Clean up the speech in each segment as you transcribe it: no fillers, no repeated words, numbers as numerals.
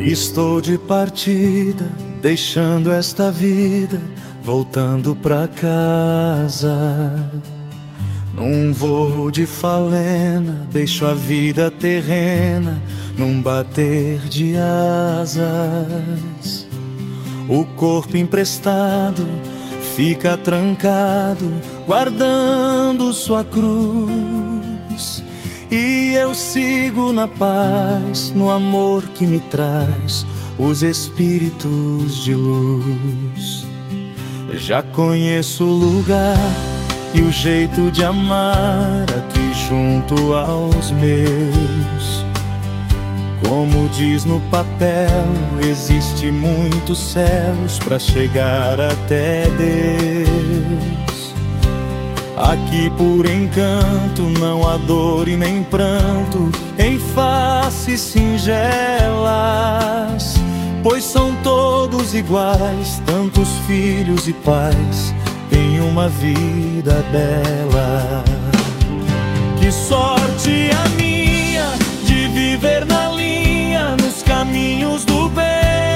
Estou de partida, deixando esta vida, voltando pra casa. Num voo de falena, deixo a vida terrena num bater de asas. O corpo emprestado fica trancado, guardando sua cruz. E eu sigo na paz, no amor que me traz os espíritos de luz. Já conheço o lugar e o jeito de amar aqui junto aos meus. Como diz no papel, existe muitos céus para chegar até Deus. Aqui por encanto não há dor e nem pranto em faces singelas, pois são todos iguais, tantos filhos e pais têm uma vida bela. Que sorte a minha de viver na linha, nos caminhos do bem,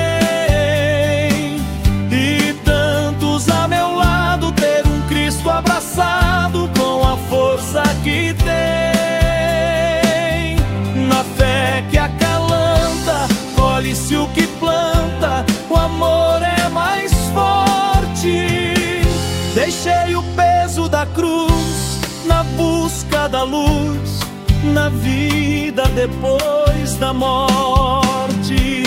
e tantos a meu lado ter um Cristo abraçado com a força que tem. Na fé que acalanta, colhe-se o que planta, o amor é mais forte. Deixei o peso da cruz na busca da luz, na vida depois da morte.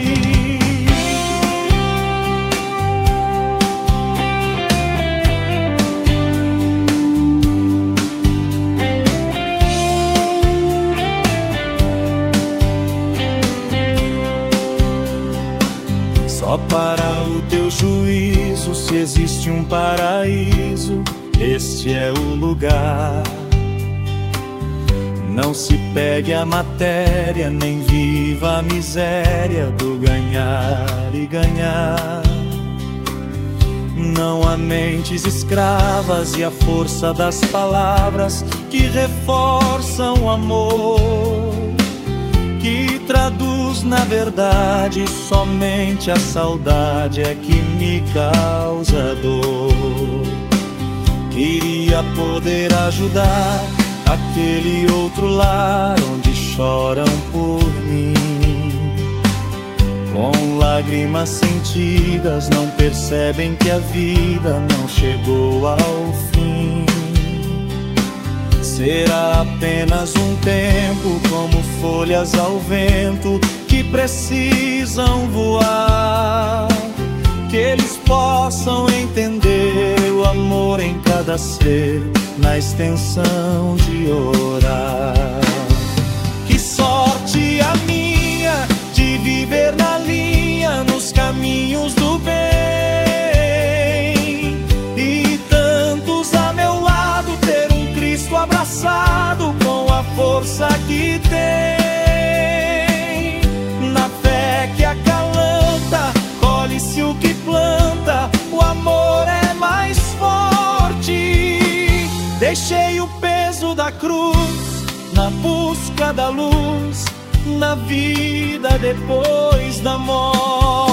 Só para o teu juízo, se existe um paraíso, este é o lugar. Não se pegue a matéria, nem viva a miséria do ganhar e ganhar. Não há mentes escravas e a força das palavras que reforçam o amor, que traduz na verdade somente a saudade é que me causa dor. Queria poder ajudar aquele outro lar onde choram por mim. Com lágrimas sentidas não percebem que a vida não chegou ao fim. Será apenas um tempo como folhas ao vento que precisam voar, que eles possam entender o amor em cada ser, na extensão de orar. Que sorte a minha de viver na linha, nos caminhos do bem, e tantos a meu lado ter um Cristo abraçado com a força que tem. Na fé que acalanta, colhe-se o que planta, o amor é mais forte. Deixei o peso da cruz na busca da luz, na vida depois da morte.